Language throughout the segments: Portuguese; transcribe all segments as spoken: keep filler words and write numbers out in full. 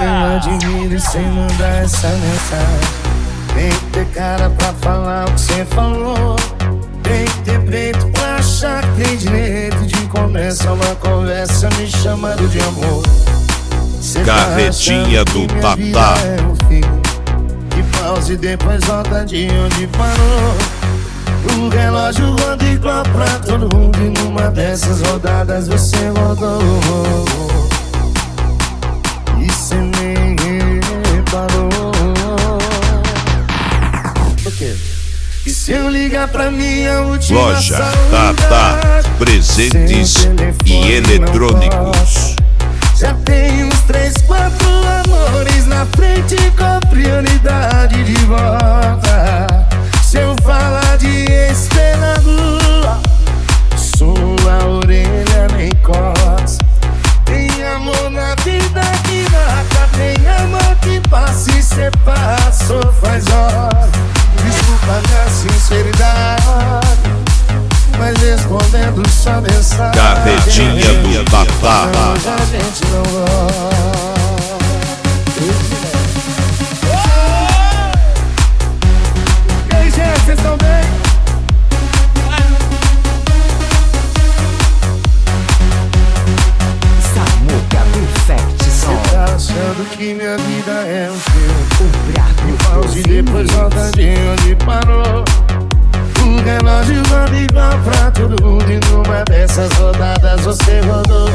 Eu admiro sem mandar essa mensagem. Tem que ter cara pra falar o que cê falou. Tem que ter peito pra achar que tem direito de começar uma conversa me chamando de amor. Cê Carretinha tá do Tatá. Tatá. É um fim. Que pausa e depois volta de onde parou. O relógio roda igual pra todo mundo e numa dessas rodadas você rodou. E cê nem reparou. Por quê? E se eu ligar pra minha última Loja saudade, Tatá, presentes e eletrônicos. já tem uns três, quatro amores na frente com prioridade de volta. Se eu falar de esperado, sua orelha nem coça. Tem amor na vida que marca, tem amor que passa e cê passou faz horas. Desculpa minha sinceridade, mas respondendo sua mensagem. Carretinha do Tatá. Hoje a gente não gosta. E aí, gente, vocês estão bem? Samuca Perfect Som. Cê tá achando que minha vida é um filme? O prato Pausa e depois volta de onde parou. O relógio roda igual pra todo mundo e numa dessas rodadas você rodou.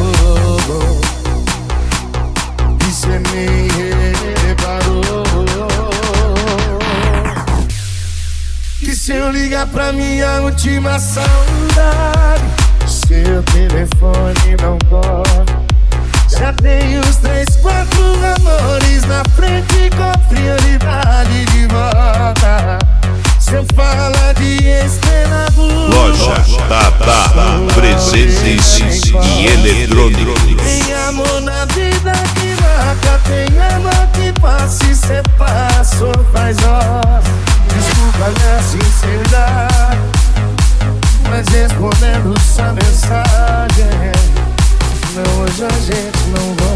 E cê nem reparou. Que se eu ligar pra minha última saudade, seu telefone não toca. Já tem uns três, quatro amores na frente com prioridade de volta. Se eu falar de estrela, Loja Tatá, presentes e eletrônicos. tem amor na vida que marca, tem amor que passa e cê passou faz horas. Desculpa minha sinceridade, mas respondendo sua mensagem, não, hoje a gente não vai.